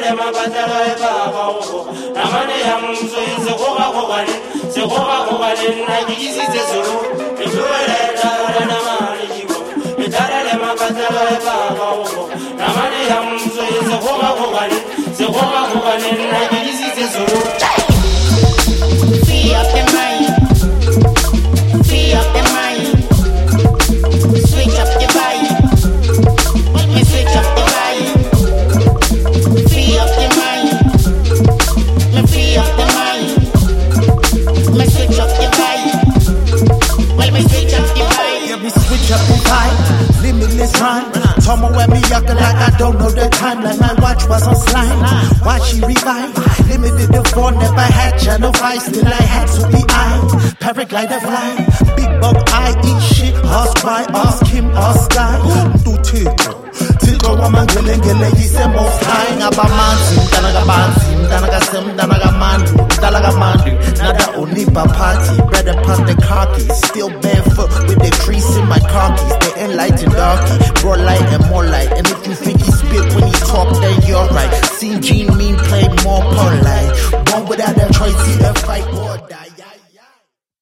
Free up the mind. Free up the mind. Switch up the vibe. Let me switch up the vibe. Free up the mind. Me free up the mind. Me switch up the vibe. Let me switch up the vibe. Yeah, me switch up the vibe. Limitless rhyme. Told me when me yuckin' like I don't know the time. Like my watch was on slime. Watch she revive. Limited the phone, never had channel 5. Still I had to be I. Paraglider fly. Big bug I eat shit. Ask why, ask him, ask guy. Do tickle. Tickle woman gele yise most high. Ngaba manzi, danaga banzi. Danaga sim, danaga mandu. Dalaga mandu. Nada onipa party. Bread upon the khakis. Still barefoot with the crease in my khakis. They ain't light and darky. Broad light and more light. And if you think he spit when he talk, then you're right. Seen Gene Mean play more part.